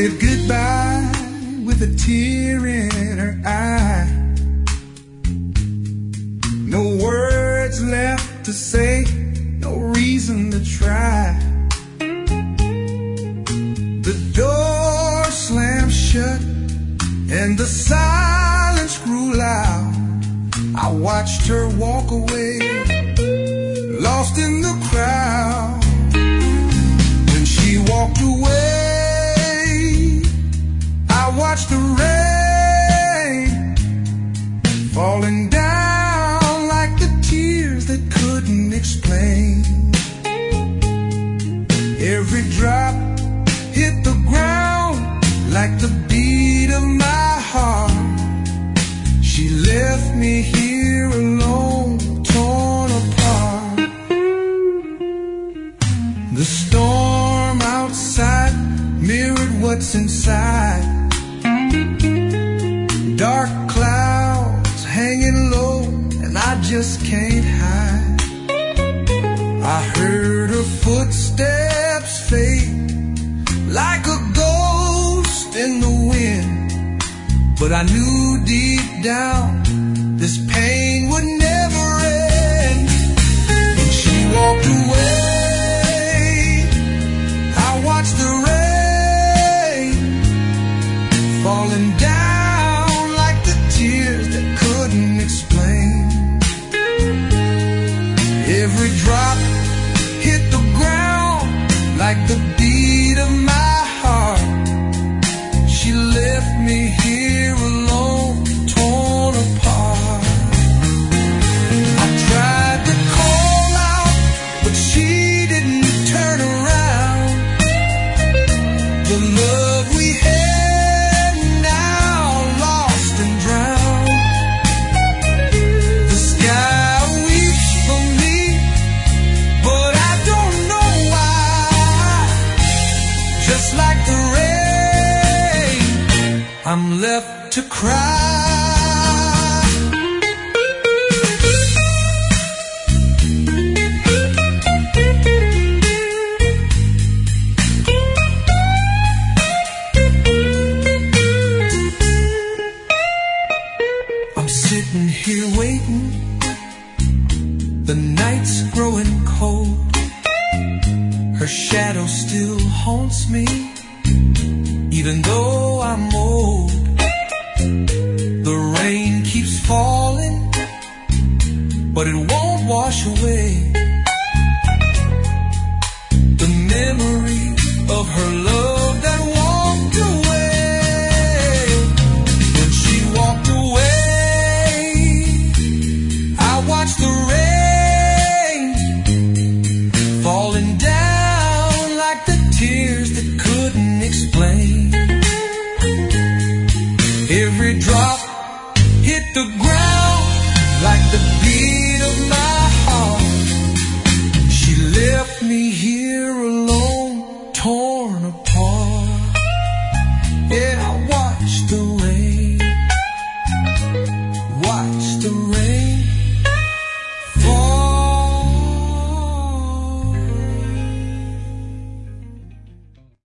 said goodbye with a tear in her eye. No words left to say, no reason to try. The door slammed shut and the silence grew loud. I watched her walk away, lost in the crowd. When she walked away, I watched the rain falling down like the tears that couldn't explain. Every drop hit the ground like the beat of my heart. She left me here alone, torn apart. The storm outside mirrored what's inside. Dark clouds hanging low, and I just can't hide. I heard her footsteps fade like a ghost in the wind, but I knew deep down this pain would never end. When she walked away, I watched the rain falling down like the tears that couldn't explain. Every drop hit the ground like the beat of my heart. She left me here alone, torn apart. I tried to call out, but she didn't turn around. The love we had now lost and drowned. The sky weeps for me, but I don't know why. Just like the rain, I'm left to cry. I'm sitting here waiting. The night's growing cold. Her shadow still haunts me, even though I'm old. The rain keeps falling, but it won't wash away the memory of her love that walked away. When she walked away, I watched the rain falling down like the tears that couldn't explain. Every drop hit the ground